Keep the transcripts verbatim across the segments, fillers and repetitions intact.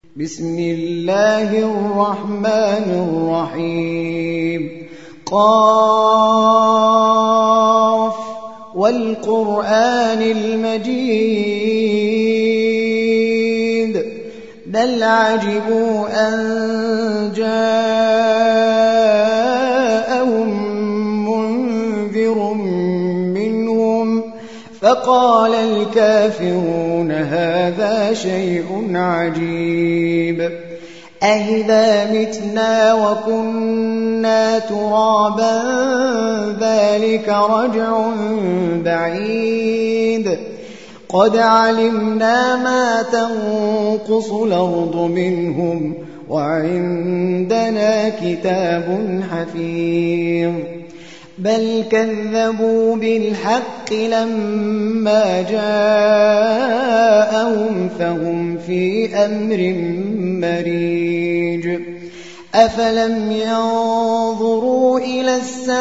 بسم الله الرحمن الرحيم. قاف والقرآن المجيد بل عجبوا أن جاءهم منذر منهم فقال الكافرون هذا شيء عجيب أإذا متنا وكنا ترابا ذلك رجع بعيد قد علمنا ما تنقص الأرض منهم وعندنا كتاب حفيظ بل كذبوا بالحق لما جاءهم فهم في أمر مريج أفلم ينظروا إلى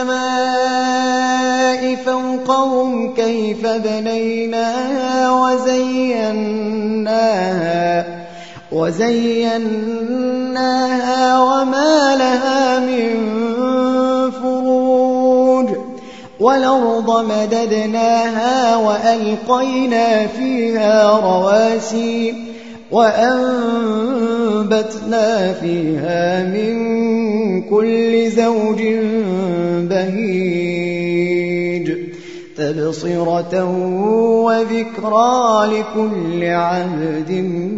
السماء فوقهم كيف بنيناها وزيناها وزيناها وما لها من فروج والأرض مددناها وألقينا فيها رواسي وأنبتنا فيها من كل زوج بهيج تبصرة وذكرى لكل عبد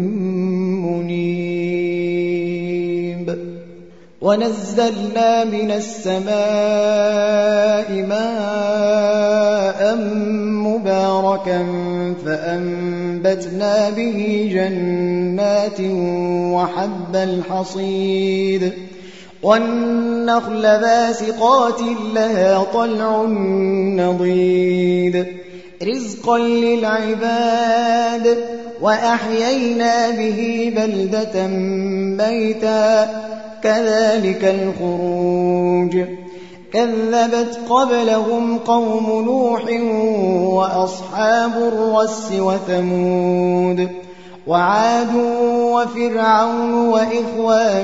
منيب ونزلنا من السماء ماء مباركا فأنبتنا به جنات وحب الحصيد والنخل باسقات لها طلع نضيد رزقا للعباد وأحيينا به بلدة ميتا كذلك الخروج كذبت قبلهم قوم نوح وأصحاب الرس وثمود وعاد وفرعون وإخوان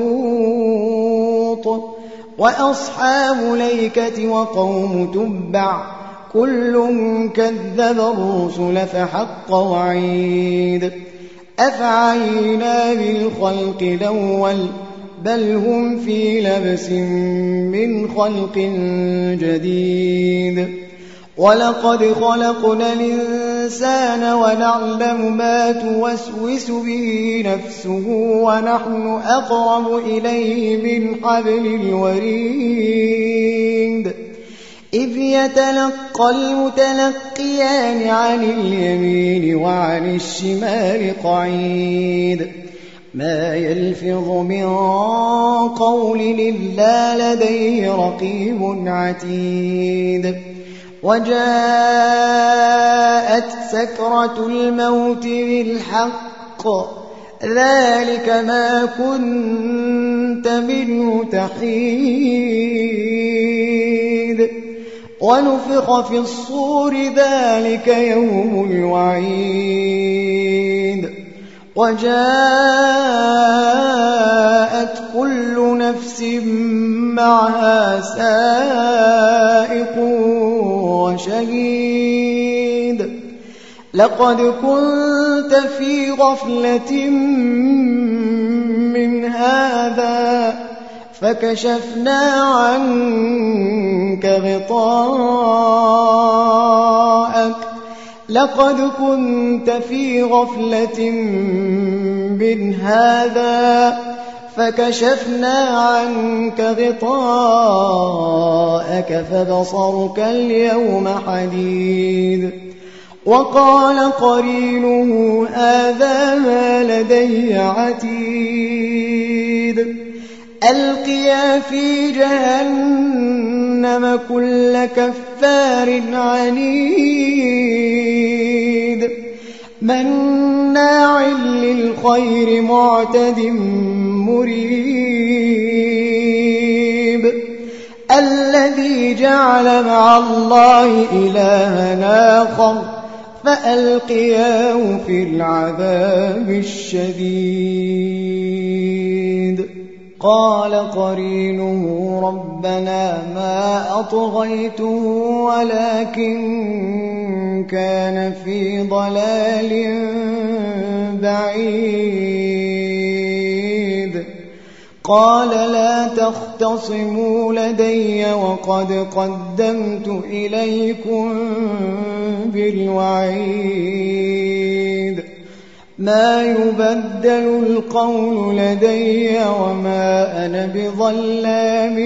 لوط وأصحاب الأيكة وقوم تبع كل كذب الرسل فحق وعيد أفعينا بالخلق الأول بل هم في لبس من خلق جديد ولقد خلقنا الإنسان ونعلم ما توسوس به نفسه ونحن أقرب إليه من حبل الوريد إذ يتلقى المتلقيان عن اليمين وعن الشمال قعيد ما يلفظ من قول إلا لديه رقيب عتيد وجاءت سكرة الموت بالحق ذلك ما كنت منه تحيد ونفخ في الصور ذلك يوم الوعيد وجاءت كل نفس معها سائق وشهيد لقد كنت في غفلة من هذا فكشفنا عنك غطاءك لقد كنت في غفلة من هذا فكشفنا عنك غطاءك فبصرك اليوم حديد وقال قرينه هذا ما لدي عتيد ألقيا في جهنم كل كفار عنيد مناع للخير معتد مريب الذي جعل مع الله إلها آخر فألقياه في العذاب الشديد قال قرينه ربنا ما أطغيته ولكن كان في ضلال بعيد قال لا تختصموا لدي وقد قدمت إليكم بالوعيد ما يبدل القول لدي وما أنا بظلام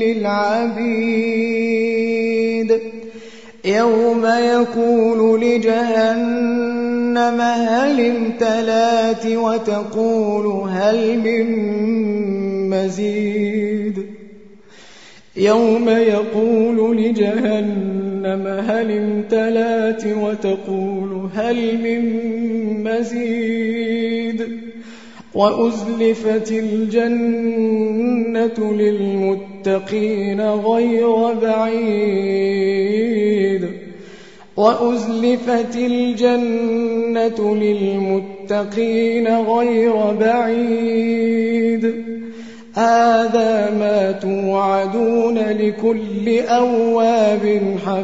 للعبيد يوم يقول لجهنم هل امتلأت وتقول هل من مزيد يوم يقول لجهنم هل امتلأت وتقول هل من مزيد وأزلفت الجنة للمتقين غير بعيد وأزلفت الجنة للمتقين غير بعيد هذا ما توعدون لكل أواب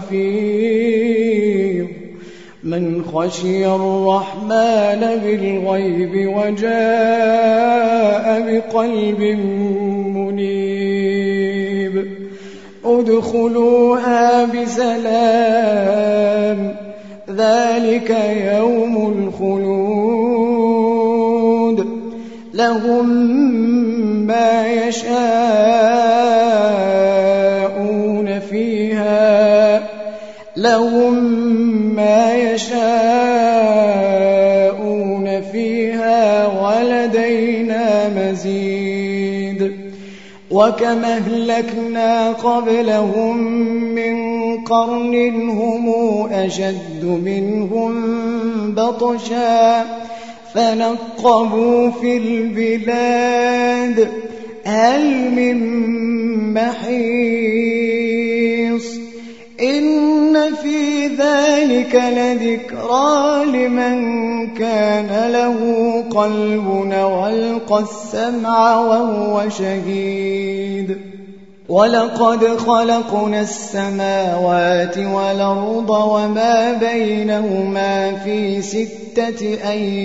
حفيظ من خشي الرحمن بالغيب وجاء بقلب منيب ادخلوها بسلام ذلك يوم الخلود لهم ما يشاءون فيها لهم ما يشاءون فيها ولدينا مزيد وكما أهلكنا قبلهم من قرن هم أشد منهم بطشا فنقبوا في البلاد هل من محيص إن في ذلك لذكرى لمن كان له قلب والقى السمع وهو شهيد ولقد خلقنا السماوات والأرض وما بينهما في ستة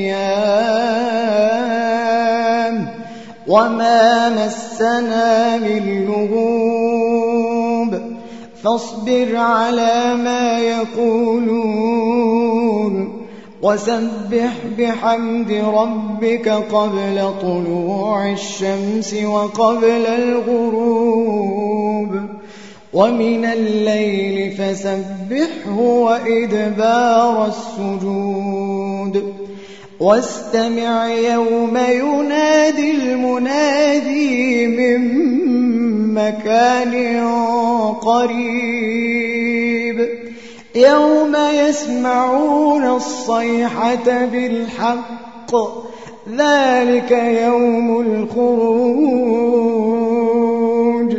أيام وما مسنا من لغوب فاصبر على ما يقولون وسبح بحمد ربك قبل طلوع الشمس وقبل الغروب ومن الليل فسبحه وإدبار السجود واستمع يوم ينادي المنادي من مكان قريب يوم يسمعون الصيحة بالحق ذلك يوم الخروج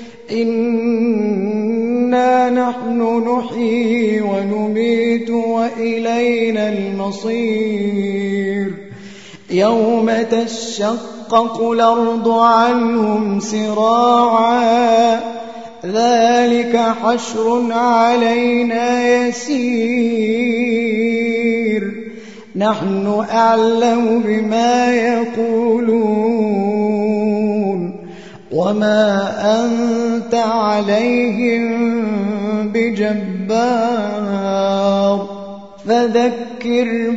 إنا نحن نحيي ونميت وإلينا المصير يوم تشقق الأرض عنهم سراعا ذلك حشر علينا يسير نحن أعلم بما يقولون وما أنت عليهم بجبار فذكر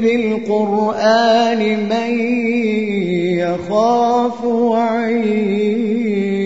بالقرآن من يخاف وعيد